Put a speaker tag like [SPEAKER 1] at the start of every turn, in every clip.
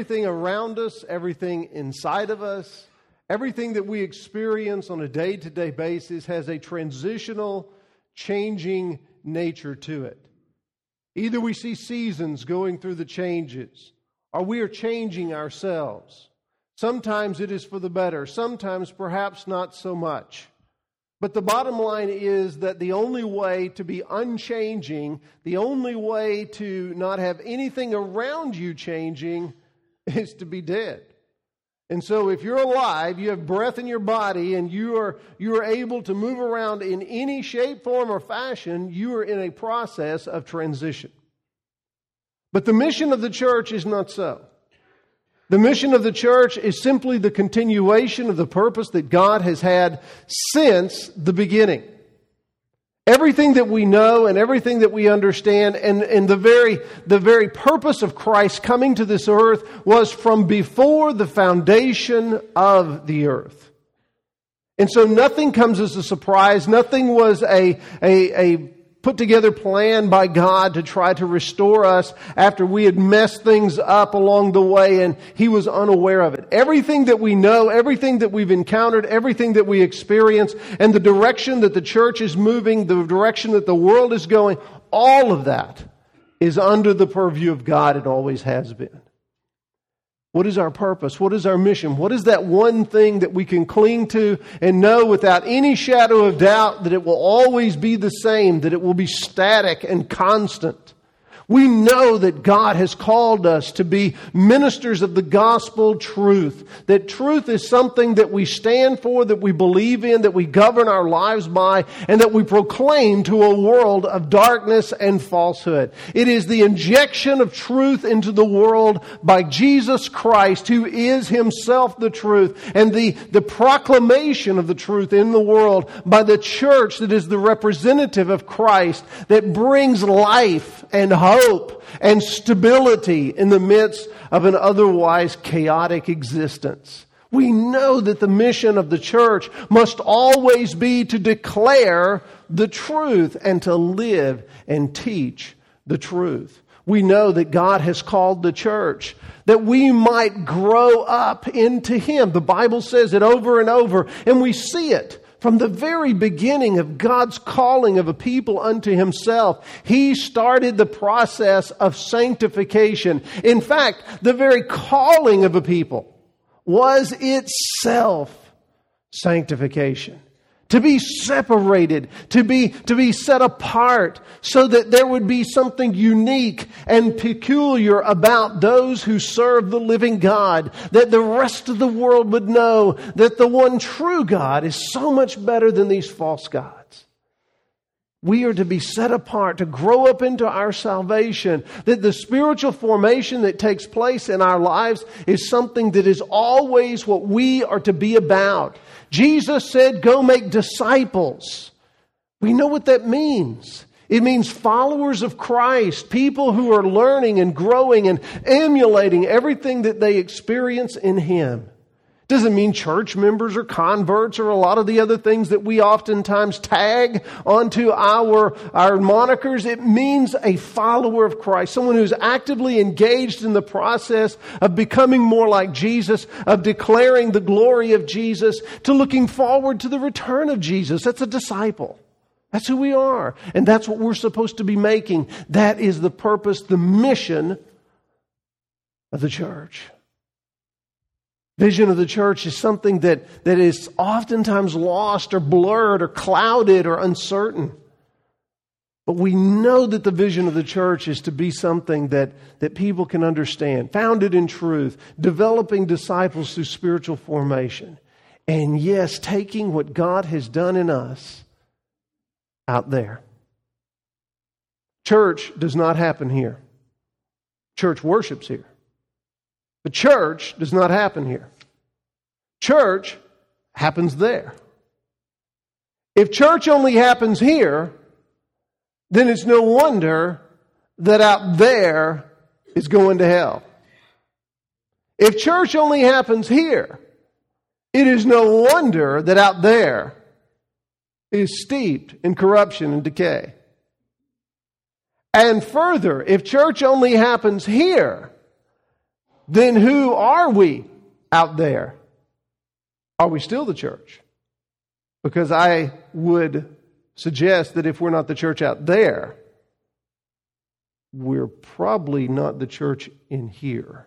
[SPEAKER 1] everything around us, everything inside of us, everything that we experience on a day-to-day basis has a transitional, changing nature to it. Either we see seasons going through the changes, or we are changing ourselves. Sometimes it is for the better, sometimes perhaps not so much. But the bottom line is that the only way to be unchanging, the only way to not have anything around you changing, is to be dead. And so if you're alive, you have breath in your body, and you are able to move around in any shape, form, or fashion, you are in a process of transition. But the mission of the church is not so. The mission of the church is simply the continuation of the purpose that God has had since the beginning. Everything that we know and everything that we understand and the very purpose of Christ coming to this earth was from before the foundation of the earth. And so nothing comes as a surprise. Nothing was a put together plan by God to try to restore us after we had messed things up along the way and He was unaware of it. Everything that we know, everything that we've encountered, everything that we experience, and the direction that the church is moving, the direction that the world is going, all of that is under the purview of God. It always has been. What is our purpose? What is our mission? What is that one thing that we can cling to and know without any shadow of doubt that it will always be the same, that it will be static and constant? We know that God has called us to be ministers of the gospel truth. That truth is something that we stand for, that we believe in, that we govern our lives by, and that we proclaim to a world of darkness and falsehood. It is the injection of truth into the world by Jesus Christ, who is Himself the truth, and the proclamation of the truth in the world by the church that is the representative of Christ, that brings life and hope and stability in the midst of an otherwise chaotic existence. We know that the mission of the church must always be to declare the truth and to live and teach the truth. We know that God has called the church that we might grow up into Him. The Bible says it over and over, and we see it. From the very beginning of God's calling of a people unto Himself, He started the process of sanctification. In fact, the very calling of a people was itself sanctification. To be separated, to be set apart, so that there would be something unique and peculiar about those who serve the living God, that the rest of the world would know that the one true God is so much better than these false gods. We are to be set apart, to grow up into our salvation, that the spiritual formation that takes place in our lives is something that is always what we are to be about. Jesus said, go make disciples. We know what that means. It means followers of Christ, people who are learning and growing and emulating everything that they experience in Him. Doesn't mean church members or converts or a lot of the other things that we oftentimes tag onto our monikers. It means a follower of Christ, someone who's actively engaged in the process of becoming more like Jesus, of declaring the glory of Jesus, to looking forward to the return of Jesus. That's a disciple. That's who we are. And that's what we're supposed to be making. That is the purpose, the mission of the church. Vision of the church is something that is oftentimes lost or blurred or clouded or uncertain. But we know that the vision of the church is to be something that people can understand, founded in truth, developing disciples through spiritual formation. And yes, taking what God has done in us out there. Church does not happen here. Church worships here. The church does not happen here. Church happens there. If church only happens here, then it's no wonder that out there is going to hell. If church only happens here, it is no wonder that out there is steeped in corruption and decay. And further, if church only happens here, then who are we out there? Are we still the church? Because I would suggest that if we're not the church out there, we're probably not the church in here.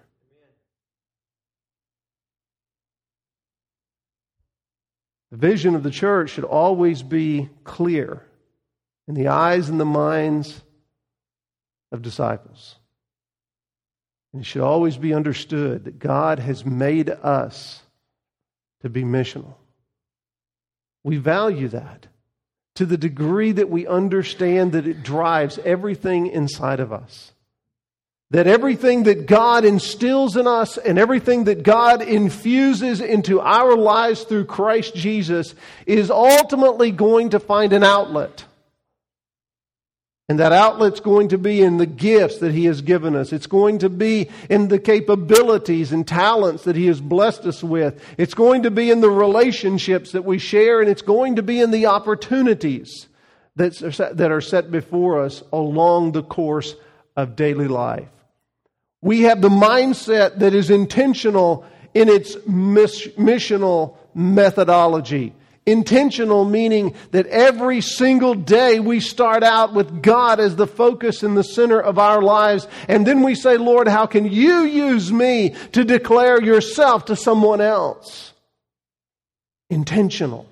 [SPEAKER 1] The vision of the church should always be clear in the eyes and the minds of disciples. And it should always be understood that God has made us to be missional. We value that to the degree that we understand that it drives everything inside of us. That everything that God instills in us and everything that God infuses into our lives through Christ Jesus is ultimately going to find an outlet. And that outlet's going to be in the gifts that He has given us. It's going to be in the capabilities and talents that He has blessed us with. It's going to be in the relationships that we share, and it's going to be in the opportunities that are set before us along the course of daily life. We have the mindset that is intentional in its missional methodology. Intentional meaning that every single day we start out with God as the focus and the center of our lives. And then we say, Lord, how can you use me to declare yourself to someone else? Intentional.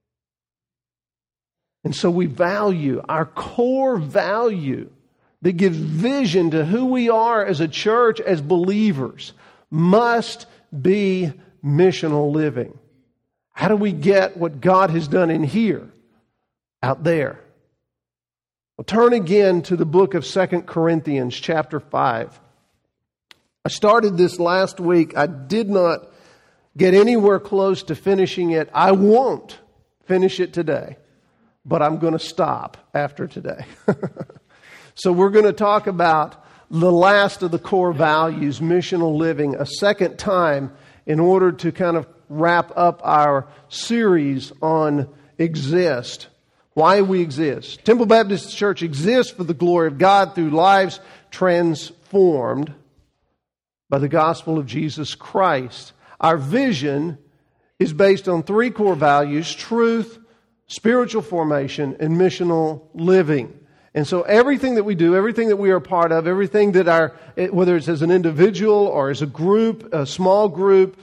[SPEAKER 1] And so we value our core value that gives vision to who we are as a church, as believers, must be missional living. How do we get what God has done in here, out there? Well, turn again to the book of 2 Corinthians chapter 5. I started this last week. I did not get anywhere close to finishing it. I won't finish it today, but I'm going to stop after today. So we're going to talk about the last of the core values, missional living, a second time in order to kind of wrap up our series on exist, why we exist. Temple Baptist Church exists for the glory of God through lives transformed by the gospel of Jesus Christ. Our vision is based on three core values: truth, spiritual formation, and missional living. And so everything that we do, everything that we are a part of, everything that whether it's as an individual or as a group, a small group,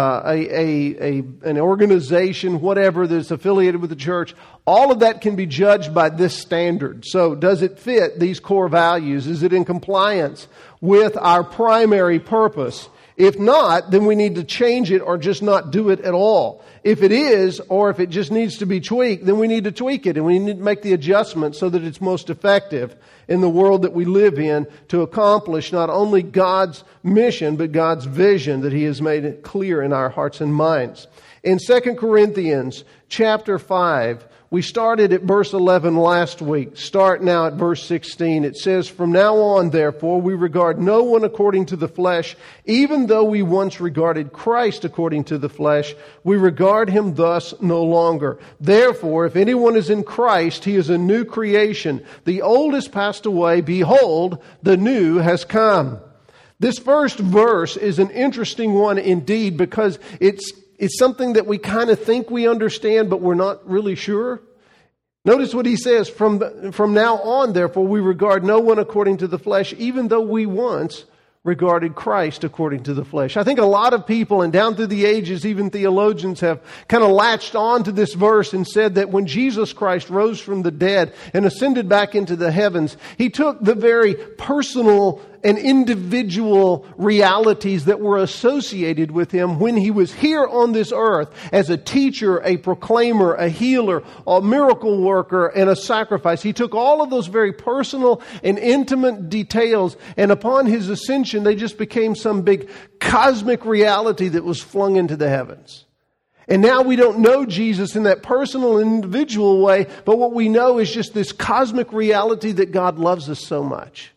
[SPEAKER 1] an organization, whatever that's affiliated with the church, all of that can be judged by this standard. So does it fit these core values? Is it in compliance with our primary purpose? If not, then we need to change it or just not do it at all. If it is, or if it just needs to be tweaked, then we need to tweak it and we need to make the adjustment so that it's most effective in the world that we live in to accomplish not only God's mission, but God's vision that He has made it clear in our hearts and minds. In 2 Corinthians chapter 5, we started at verse 11 last week. Start now at verse 16. It says, "From now on, therefore, we regard no one according to the flesh. Even though we once regarded Christ according to the flesh, we regard Him thus no longer. Therefore, if anyone is in Christ, he is a new creation. The old has passed away. Behold, the new has come." This first verse is an interesting one indeed, because it's something that we kind of think we understand, but we're not really sure. Notice what he says, from now on, therefore, we regard no one according to the flesh, even though we once regarded Christ according to the flesh. I think a lot of people, and down through the ages, even theologians have kind of latched on to this verse and said that when Jesus Christ rose from the dead and ascended back into the heavens, He took the very personal and individual realities that were associated with Him when He was here on this earth as a teacher, a proclaimer, a healer, a miracle worker, and a sacrifice. He took all of those very personal and intimate details, and upon His ascension, they just became some big cosmic reality that was flung into the heavens. And now we don't know Jesus in that personal and individual way, but what we know is just this cosmic reality that God loves us so much.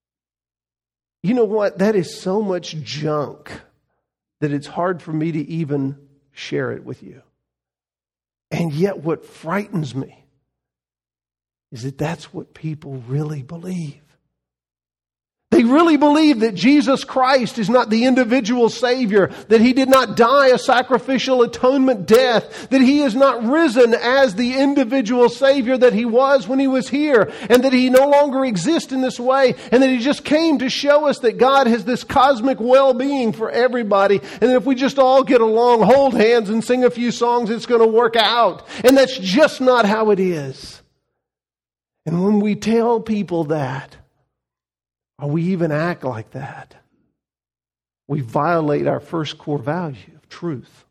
[SPEAKER 1] You know what? That is so much junk that it's hard for me to even share it with you. And yet what frightens me is that that's what people really believe. They they really believe that Jesus Christ is not the individual Savior, that He did not die a sacrificial atonement death, that He is not risen as the individual Savior that He was when He was here, and that He no longer exists in this way, and that He just came to show us that God has this cosmic well-being for everybody, and that if we just all get along, hold hands, and sing a few songs, it's going to work out. And that's just not how it is. And when we tell people that, or we even act like that, we violate our first core value of truth.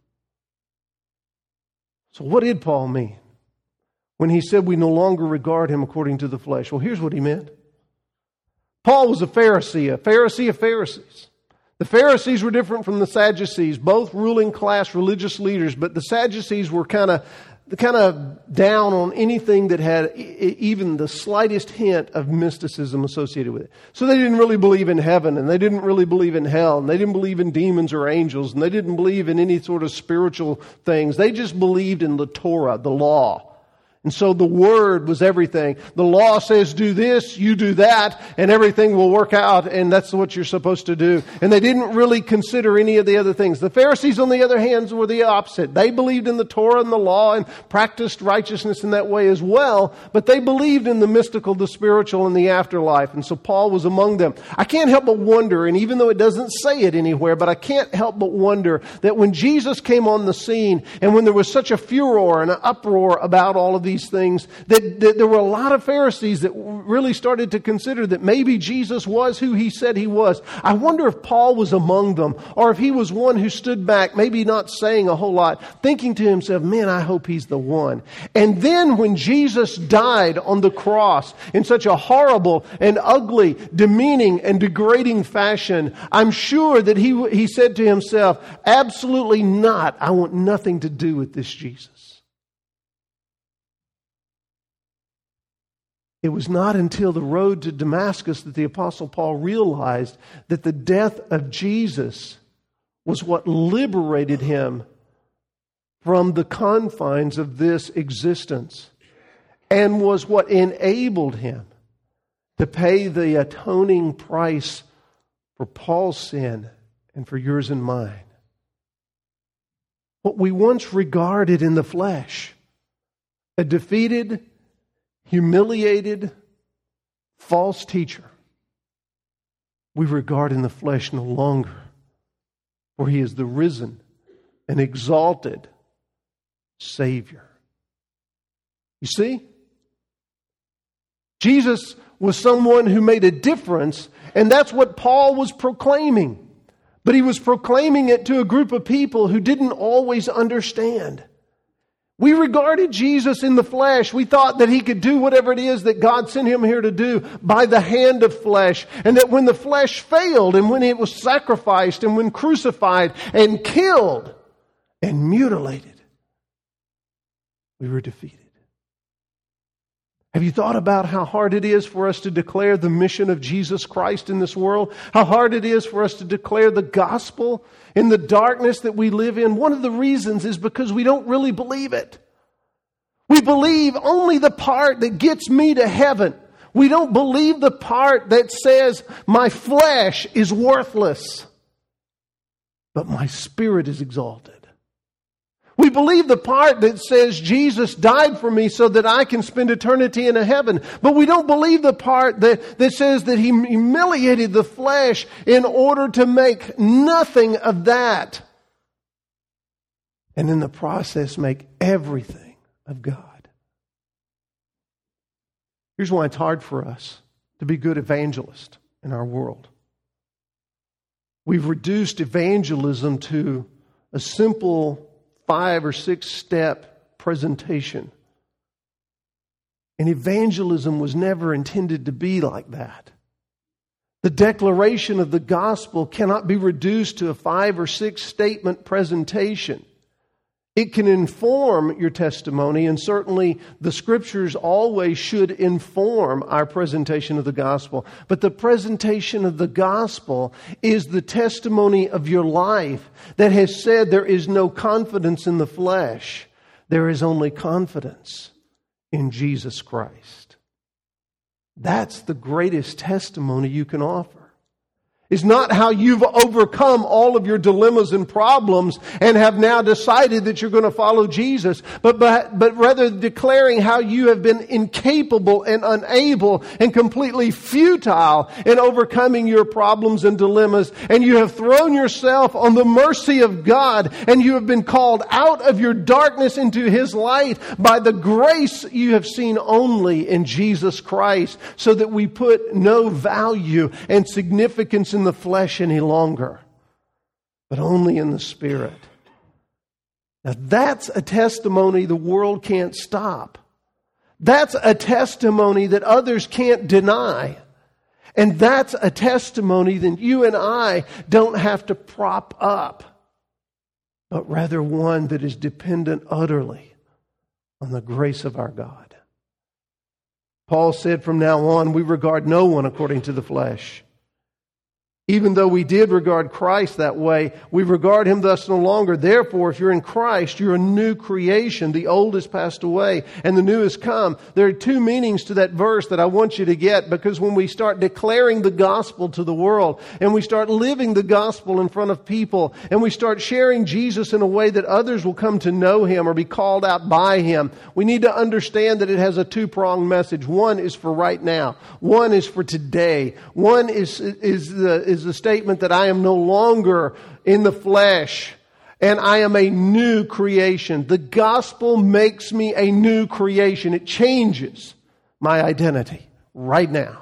[SPEAKER 1] So what did Paul mean when he said we no longer regard him according to the flesh? Well, here's what he meant. Paul was a Pharisee of Pharisees. The Pharisees were different from the Sadducees, both ruling class religious leaders, but the Sadducees were kind of down on anything that had even the slightest hint of mysticism associated with it. So they didn't really believe in heaven, and they didn't really believe in hell, and they didn't believe in demons or angels, and they didn't believe in any sort of spiritual things. They just believed in the Torah, the law. And so the Word was everything. The law says do this, you do that, and everything will work out, and that's what you're supposed to do. And they didn't really consider any of the other things. The Pharisees, on the other hand, were the opposite. They believed in the Torah and the law and practiced righteousness in that way as well, but they believed in the mystical, the spiritual, and the afterlife. And so Paul was among them. I can't help but wonder, and even though it doesn't say it anywhere, but I can't help but wonder that when Jesus came on the scene, and when there was such a furor and an uproar about all of these things, that there were a lot of Pharisees that really started to consider that maybe Jesus was who He said He was. I wonder if Paul was among them, or if he was one who stood back, maybe not saying a whole lot, thinking to himself, man, I hope he's the one. And then when Jesus died on the cross in such a horrible and ugly, demeaning and degrading fashion, I'm sure that he said to himself, absolutely not. I want nothing to do with this Jesus. It was not until the road to Damascus that the Apostle Paul realized that the death of Jesus was what liberated him from the confines of this existence and was what enabled him to pay the atoning price for Paul's sin and for yours and mine. What we once regarded in the flesh, a defeated, humiliated, false teacher, we regard in the flesh no longer, for He is the risen and exalted Savior. You see? Jesus was someone who made a difference, and that's what Paul was proclaiming. But he was proclaiming it to a group of people who didn't always understand. We regarded Jesus in the flesh. We thought that He could do whatever it is that God sent Him here to do by the hand of flesh. And that when the flesh failed, and when it was sacrificed, and when crucified, and killed, and mutilated, we were defeated. Have you thought about how hard it is for us to declare the mission of Jesus Christ in this world? How hard it is for us to declare the gospel in the darkness that we live in? One of the reasons is because we don't really believe it. We believe only the part that gets me to heaven. We don't believe the part that says my flesh is worthless, but my spirit is exalted. We believe the part that says Jesus died for me so that I can spend eternity in a heaven. But we don't believe the part that says that He humiliated the flesh in order to make nothing of that. And in the process make everything of God. Here's why it's hard for us to be good evangelists in our world. We've reduced evangelism to a simple 5 or 6 step presentation. And evangelism was never intended to be like that. The declaration of the gospel cannot be reduced to a 5 or 6 statement presentation. It can inform your testimony, and certainly the Scriptures always should inform our presentation of the gospel. But the presentation of the gospel is the testimony of your life that has said there is no confidence in the flesh. There is only confidence in Jesus Christ. That's the greatest testimony you can offer. is not how you've overcome all of your dilemmas and problems and have now decided that you're going to follow Jesus, but rather declaring how you have been incapable and unable and completely futile in overcoming your problems and dilemmas, and you have thrown yourself on the mercy of God, and you have been called out of your darkness into His light by the grace you have seen only in Jesus Christ, so that we put no value and significance in the flesh any longer, but only in the Spirit. Now that's a testimony the world can't stop. That's a testimony that others can't deny. And that's a testimony that you and I don't have to prop up, but rather one that is dependent utterly on the grace of our God. Paul said, from now on, we regard no one according to the flesh. Even though we did regard Christ that way, we regard Him thus no longer. Therefore, if you're in Christ, you're a new creation. The old has passed away and the new has come. There are two meanings to that verse that I want you to get, because when we start declaring the gospel to the world and we start living the gospel in front of people and we start sharing Jesus in a way that others will come to know Him or be called out by Him, we need to understand that it has a two-pronged message. One is for right now. One is for today. One is the statement that I am no longer in the flesh and I am a new creation. The gospel makes me a new creation. It changes my identity right now.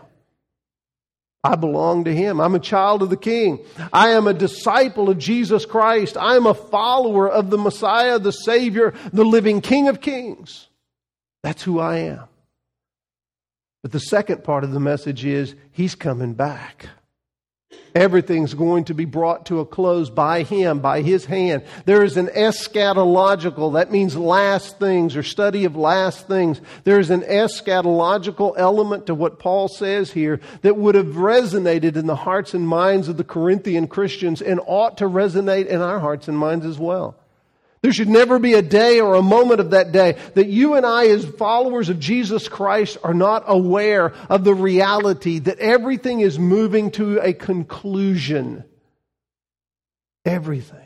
[SPEAKER 1] I belong to Him. I'm a child of the King. I am a disciple of Jesus Christ. I am a follower of the Messiah, the Savior, the living King of Kings. That's who I am. But the second part of the message is He's coming back. Everything's going to be brought to a close by Him, by His hand. There is an eschatological, that means last things or study of last things. There is an eschatological element to what Paul says here that would have resonated in the hearts and minds of the Corinthian Christians and ought to resonate in our hearts and minds as well. There should never be a day or a moment of that day that you and I, as followers of Jesus Christ, are not aware of the reality that everything is moving to a conclusion. Everything.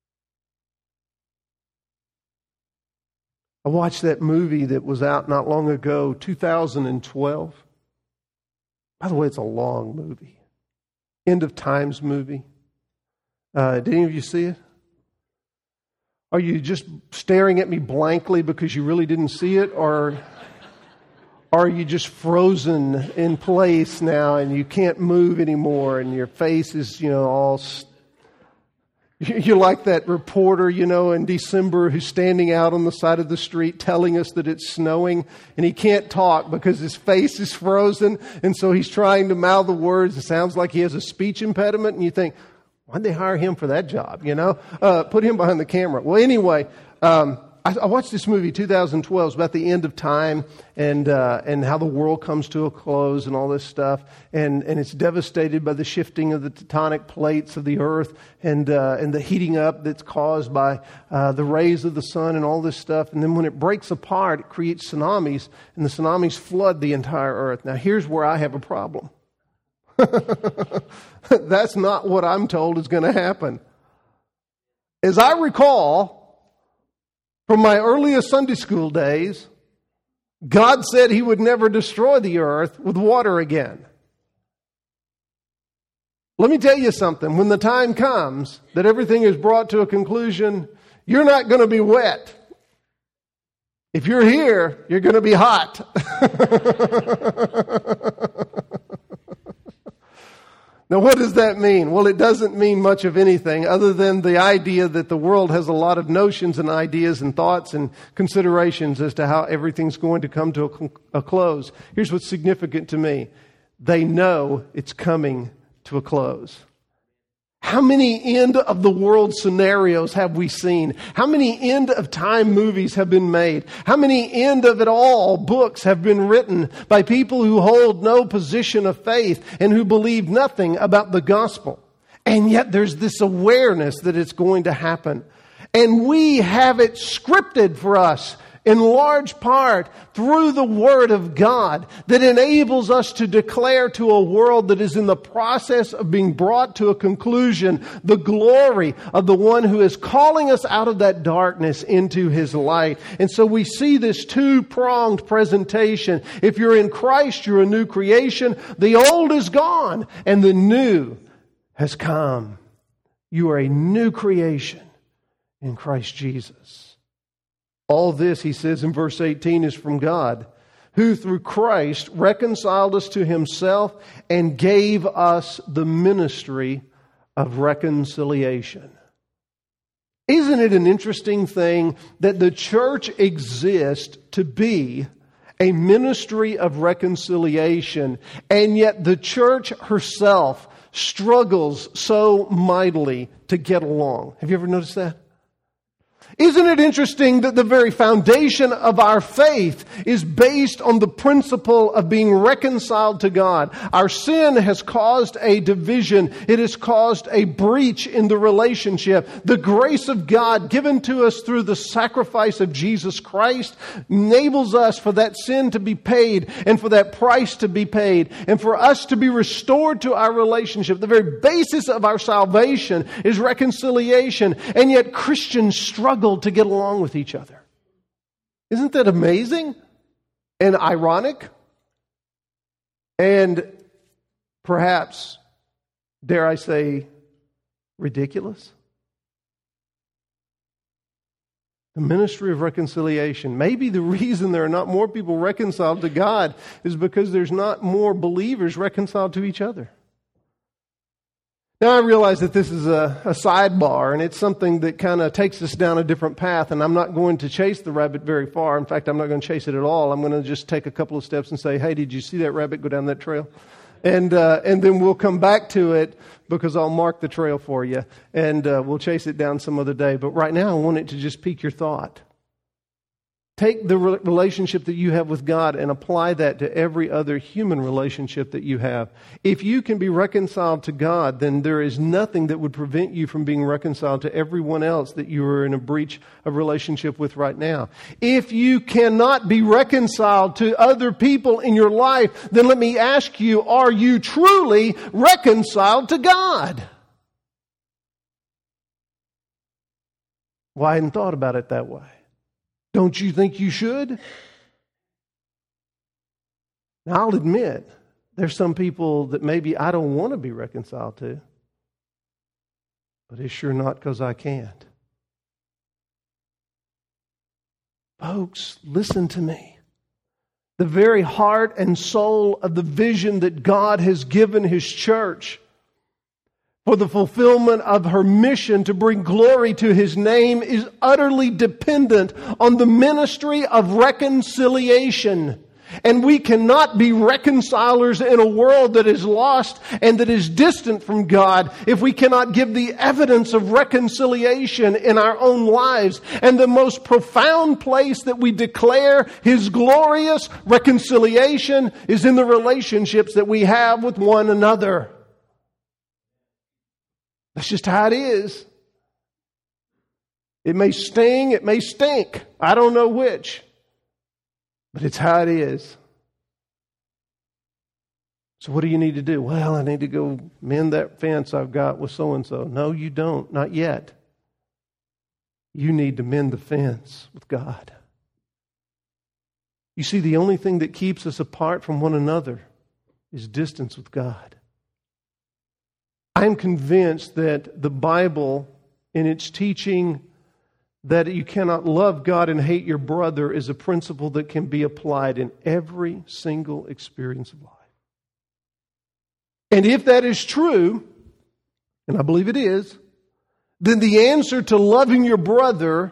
[SPEAKER 1] I watched that movie that was out not long ago, 2012. By the way, it's a long movie. End of Times movie. Did any of you see it? Are you just staring at me blankly because you really didn't see it? Or are you just frozen in place now and you can't move anymore and your face is, all... You're like that reporter, in December who's standing out on the side of the street telling us that it's snowing and he can't talk because his face is frozen, and so he's trying to mouth the words. It sounds like he has a speech impediment, and you think, why'd they hire him for that job, Put him behind the camera. Well, anyway, I watched this movie, 2012. It's about the end of time and how the world comes to a close and all this stuff. And it's devastated by the shifting of the tectonic plates of the earth and the heating up that's caused by the rays of the sun and all this stuff. And then when it breaks apart, it creates tsunamis, and the tsunamis flood the entire earth. Now, here's where I have a problem. That's not what I'm told is going to happen. As I recall, from my earliest Sunday school days, God said He would never destroy the earth with water again. Let me tell you something. When the time comes that everything is brought to a conclusion, you're not going to be wet. If you're here, you're going to be hot. Now, what does that mean? Well, it doesn't mean much of anything other than the idea that the world has a lot of notions and ideas and thoughts and considerations as to how everything's going to come to a close. Here's what's significant to me. They know it's coming to a close. How many end of the world scenarios have we seen? How many end of time movies have been made? How many end of it all books have been written by people who hold no position of faith and who believe nothing about the gospel? And yet there's this awareness that it's going to happen. And we have it scripted for us in large part through the Word of God that enables us to declare to a world that is in the process of being brought to a conclusion the glory of the one who is calling us out of that darkness into His light. And so we see this two-pronged presentation. If you're in Christ, you're a new creation. The old is gone and the new has come. You are a new creation in Christ Jesus. All this, he says in verse 18, is from God, who through Christ reconciled us to Himself and gave us the ministry of reconciliation. Isn't it an interesting thing that the church exists to be a ministry of reconciliation, and yet the church herself struggles so mightily to get along? Have you ever noticed that? Isn't it interesting that the very foundation of our faith is based on the principle of being reconciled to God? Our sin has caused a division. It has caused a breach in the relationship. The grace of God given to us through the sacrifice of Jesus Christ enables us for that sin to be paid and for that price to be paid and for us to be restored to our relationship. The very basis of our salvation is reconciliation, and yet Christians struggle to get along with each other. Isn't that amazing and ironic? And perhaps, dare I say, ridiculous? The ministry of reconciliation. Maybe the reason there are not more people reconciled to God is because there's not more believers reconciled to each other. Now, I realize that this is a sidebar, and it's something that kind of takes us down a different path, and I'm not going to chase the rabbit very far. In fact, I'm not going to chase it at all. I'm going to just take a couple of steps and say, hey, did you see that rabbit go down that trail? And then we'll come back to it because I'll mark the trail for you, and we'll chase it down some other day. But right now, I want it to just pique your thought. Take the relationship that you have with God and apply that to every other human relationship that you have. If you can be reconciled to God, then there is nothing that would prevent you from being reconciled to everyone else that you are in a breach of relationship with right now. If you cannot be reconciled to other people in your life, then let me ask you, are you truly reconciled to God? Well, I hadn't thought about it that way. Don't you think you should? Now, I'll admit, there's some people that maybe I don't want to be reconciled to, but it's sure not because I can't. Folks, listen to me. The very heart and soul of the vision that God has given His church for the fulfillment of her mission to bring glory to His name is utterly dependent on the ministry of reconciliation. And we cannot be reconcilers in a world that is lost and that is distant from God if we cannot give the evidence of reconciliation in our own lives. And the most profound place that we declare His glorious reconciliation is in the relationships that we have with one another. That's just how it is. It may sting, it may stink. I don't know which. But it's how it is. So what do you need to do? Well, I need to go mend that fence I've got with so-and-so. No, you don't. Not yet. You need to mend the fence with God. You see, the only thing that keeps us apart from one another is distance with God. I'm convinced that the Bible, in its teaching that you cannot love God and hate your brother, is a principle that can be applied in every single experience of life. And if that is true, and I believe it is, then the answer to loving your brother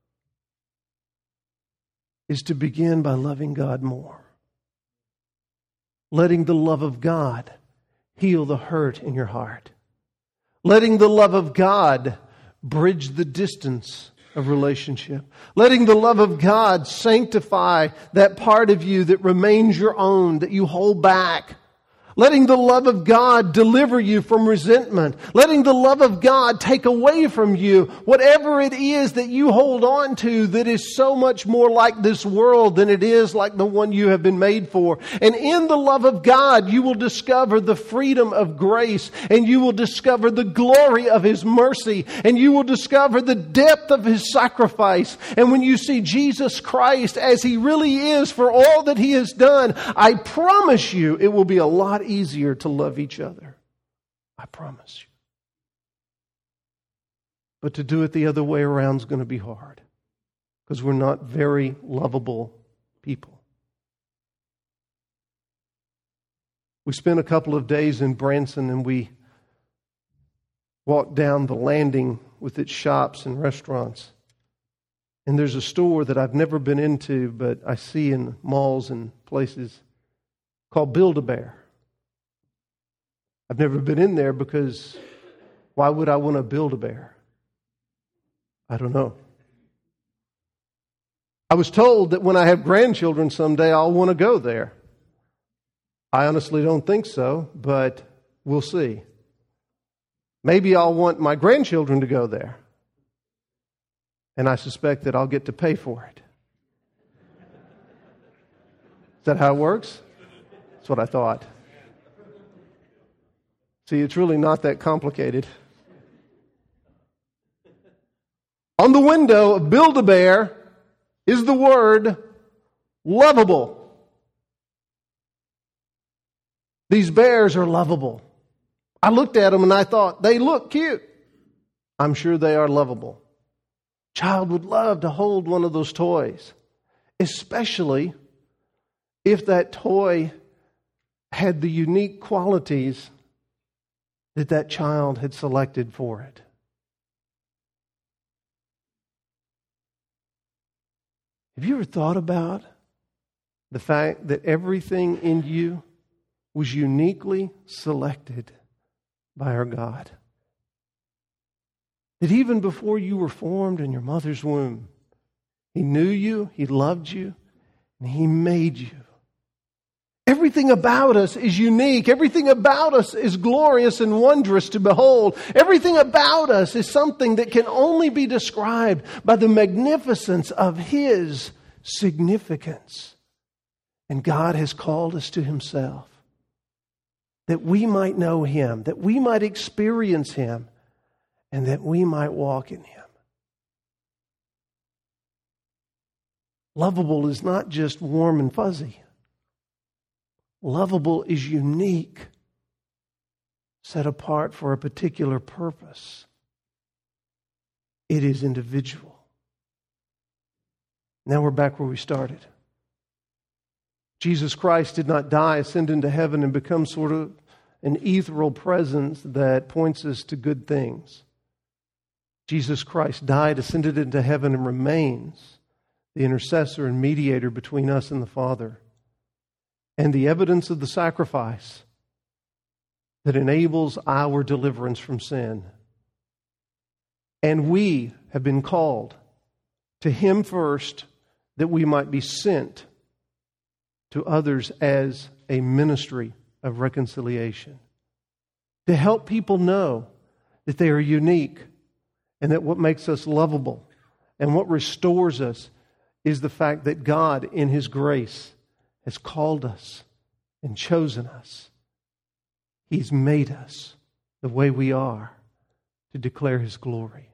[SPEAKER 1] is to begin by loving God more. Letting the love of God heal the hurt in your heart. Letting the love of God bridge the distance of relationship. Letting the love of God sanctify that part of you that remains your own, that you hold back. letting the love of God deliver you from resentment, letting the love of God take away from you whatever it is that you hold on to that is so much more like this world than it is like the one you have been made for. And in the love of God, you will discover the freedom of grace, and you will discover the glory of His mercy, and you will discover the depth of His sacrifice. And when you see Jesus Christ as He really is for all that He has done, I promise you it will be a lot easier to love each other. I promise you. But to do it the other way around is going to be hard, because we're not very lovable people. We spent a couple of days in Branson, and we walked down the landing with its shops and restaurants. And there's a store that I've never been into, but I see in malls and places, called Build-A-Bear. I've never been in there because why would I want to build a bear? I don't know. I was told that when I have grandchildren someday, I'll want to go there. I honestly don't think so, but we'll see. Maybe I'll want my grandchildren to go there. And I suspect that I'll get to pay for it. Is that how it works? That's what I thought. See, it's really not that complicated. On the window of Build-A-Bear is the word lovable. These bears are lovable. I looked at them and I thought, they look cute. I'm sure they are lovable. Child would love to hold one of those toys, especially if that toy had the unique qualities that child had selected for it. Have you ever thought about the fact that everything in you was uniquely selected by our God? That even before you were formed in your mother's womb, He knew you, He loved you, and He made you. Everything about us is unique. Everything about us is glorious and wondrous to behold. Everything about us is something that can only be described by the magnificence of His significance. And God has called us to Himself, that we might know Him, that we might experience Him, and that we might walk in Him. Lovable is not just warm and fuzzy. Lovable is unique, set apart for a particular purpose. It is individual. Now we're back where we started. Jesus Christ did not die, ascend into heaven, and become sort of an ethereal presence that points us to good things. Jesus Christ died, ascended into heaven, and remains the intercessor and mediator between us and the Father, and the evidence of the sacrifice that enables our deliverance from sin. And we have been called to Him first, that we might be sent to others as a ministry of reconciliation, to help people know that they are unique, and that what makes us lovable and what restores us is the fact that God, in His grace, has called us and chosen us. He's made us the way we are to declare His glory.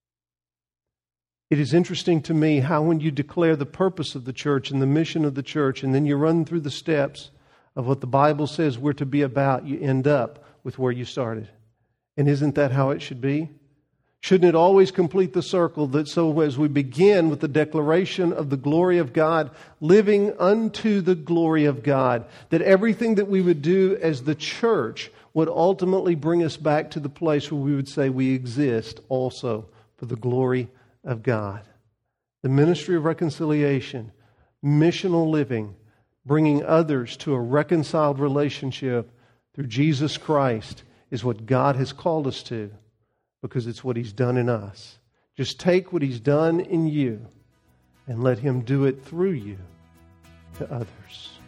[SPEAKER 1] It is interesting to me how when you declare the purpose of the church and the mission of the church, and then you run through the steps of what the Bible says we're to be about, you end up with where you started. And isn't that how it should be? Shouldn't it always complete the circle, that so as we begin with the declaration of the glory of God, living unto the glory of God, that everything that we would do as the church would ultimately bring us back to the place where we would say we exist also for the glory of God. The ministry of reconciliation, missional living, bringing others to a reconciled relationship through Jesus Christ is what God has called us to, because it's what He's done in us. Just take what He's done in you and let Him do it through you to others.